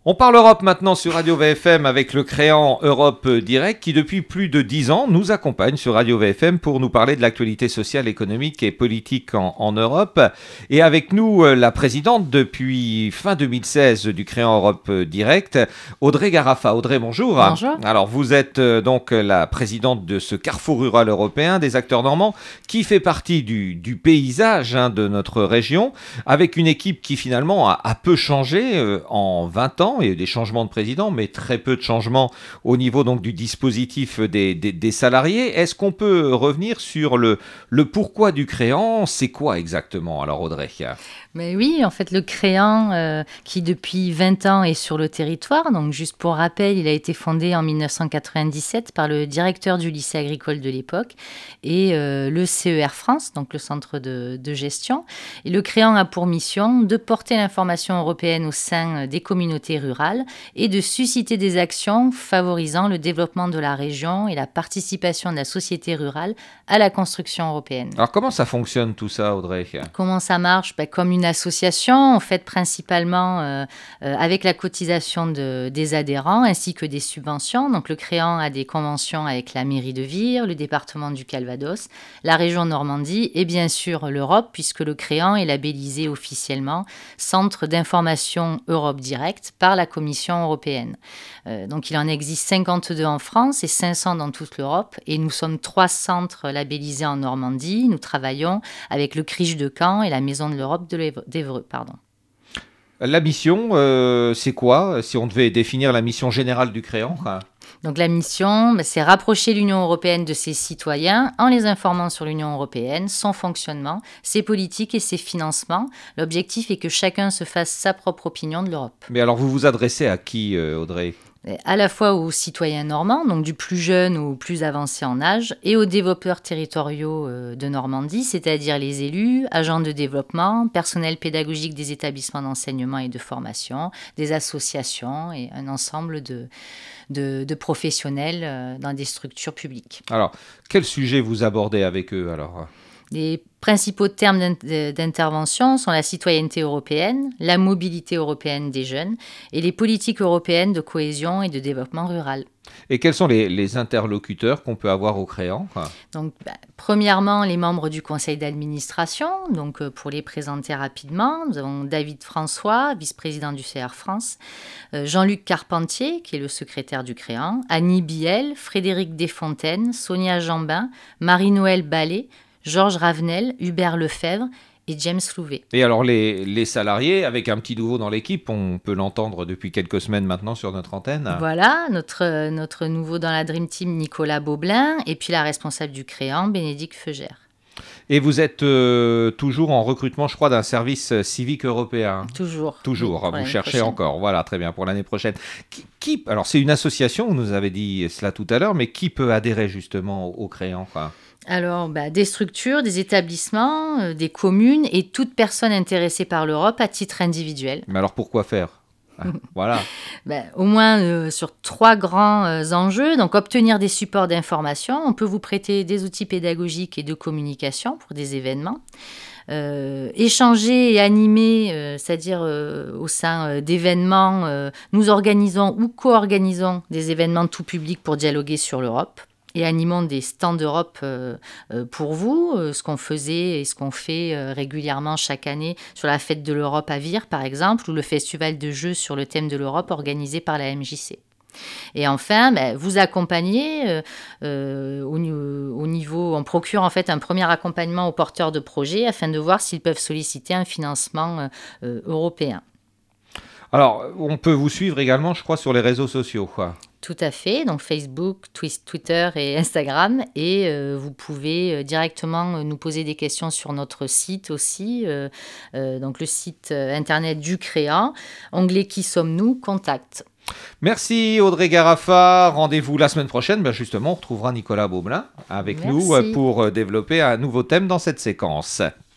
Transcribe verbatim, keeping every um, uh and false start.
On parle Europe maintenant sur Radio V F M avec le créant Europe Direct qui depuis plus de dix ans nous accompagne sur Radio V F M pour nous parler de l'actualité sociale, économique et politique en, en Europe. Et avec nous la présidente depuis fin deux mille seize du créant Europe Direct, Audrey Garafa. Audrey, bonjour. Bonjour. Alors vous êtes donc la présidente de ce carrefour rural européen des acteurs normands qui fait partie du, du paysage hein, de notre région avec une équipe qui finalement a, a peu changé euh, en vingt ans. Il y a eu des changements de président, mais très peu de changements au niveau donc, du dispositif des, des, des salariés. Est-ce qu'on peut revenir sur le, le pourquoi du créant ? C'est quoi exactement, alors Audrey ? Mais oui, en fait, le créant euh, qui depuis vingt ans est sur le territoire, donc juste pour rappel, il a été fondé en dix-neuf cent quatre-vingt-dix-sept par le directeur du lycée agricole de l'époque et euh, le C E R France, donc le centre de, de gestion. Et le créant a pour mission de porter l'information européenne au sein des communautés rurales et de susciter des actions favorisant le développement de la région et la participation de la société rurale à la construction européenne. Alors comment ça fonctionne tout ça, Audrey ? Comment ça marche ? Ben, comme une association, en fait, principalement euh, euh, avec la cotisation de, des adhérents ainsi que des subventions. Donc, le créant a des conventions avec la mairie de Vire, le département du Calvados, la région Normandie et bien sûr l'Europe, puisque le créant est labellisé officiellement Centre d'information Europe Direct par la Commission européenne. Euh, donc, il en existe cinquante-deux en France et cinq cents dans toute l'Europe. Et nous sommes trois centres labellisés en Normandie. Nous travaillons avec le Crich de Caen et la Maison de l'Europe de d'Évreux, pardon. La mission, euh, c'est quoi, si on devait définir la mission générale du créant ? Donc la mission, c'est rapprocher l'Union européenne de ses citoyens en les informant sur l'Union européenne, son fonctionnement, ses politiques et ses financements. L'objectif est que chacun se fasse sa propre opinion de l'Europe. Mais alors vous vous adressez à qui, euh, Audrey ? À la fois aux citoyens normands, donc du plus jeune au plus avancé en âge, et aux développeurs territoriaux de Normandie, c'est-à-dire les élus, agents de développement, personnel pédagogique des établissements d'enseignement et de formation, des associations et un ensemble de, de, de professionnels dans des structures publiques. Alors, quel sujet vous abordez avec eux alors ? Les principaux termes d'intervention sont la citoyenneté européenne, la mobilité européenne des jeunes et les politiques européennes de cohésion et de développement rural. Et quels sont les, les interlocuteurs qu'on peut avoir au créant ? Donc, bah, premièrement, les membres du conseil d'administration. Donc, euh, pour les présenter rapidement, nous avons David François, vice-président du C R France, euh, Jean-Luc Carpentier, qui est le secrétaire du créant, Annie Biel, Frédéric Desfontaines, Sonia Jambin, Marie-Noël Ballet, Georges Ravenel, Hubert Lefebvre et James Louvet. Et alors les, les salariés, avec un petit nouveau dans l'équipe, on peut l'entendre depuis quelques semaines maintenant sur notre antenne. Voilà, notre, notre nouveau dans la Dream Team, Nicolas Beaublin, et puis la responsable du créant, Bénédicte Feugère. Et vous êtes euh, toujours en recrutement, je crois, d'un service civique européen. Toujours. Toujours, oui, vous cherchez prochaine. encore. Voilà, très bien, pour l'année prochaine. Qui, qui, alors c'est une association, vous nous avez dit cela tout à l'heure, mais qui peut adhérer justement au, au créant enfin, Alors, bah, des structures, des établissements, euh, des communes et toute personne intéressée par l'Europe à titre individuel. Mais alors pourquoi faire ? Ah, voilà. Ben, au moins euh, sur trois grands euh, enjeux. Donc, obtenir des supports d'information. On peut vous prêter des outils pédagogiques et de communication pour des événements. Euh, échanger et animer, euh, c'est-à-dire euh, au sein euh, d'événements, euh, nous organisons ou co-organisons des événements tout public pour dialoguer sur l'Europe. Et animons des stands d'Europe euh, euh, pour vous, euh, ce qu'on faisait et ce qu'on fait euh, régulièrement chaque année sur la fête de l'Europe à Vire, par exemple, ou le festival de jeux sur le thème de l'Europe organisé par la M J C. Et enfin, ben, vous accompagner euh, euh, au, au niveau, on procure en fait un premier accompagnement aux porteurs de projets afin de voir s'ils peuvent solliciter un financement euh, européen. Alors, on peut vous suivre également, je crois, sur les réseaux sociaux, quoi. Tout à fait, donc Facebook, Twitter et Instagram. Et euh, vous pouvez euh, directement nous poser des questions sur notre site aussi, euh, euh, donc le site euh, internet du créant, onglet Qui sommes-nous ? Contact. Merci Audrey Garafa. Rendez-vous la semaine prochaine. Ben justement, on retrouvera Nicolas Beaublin avec Merci. nous pour développer un nouveau thème dans cette séquence.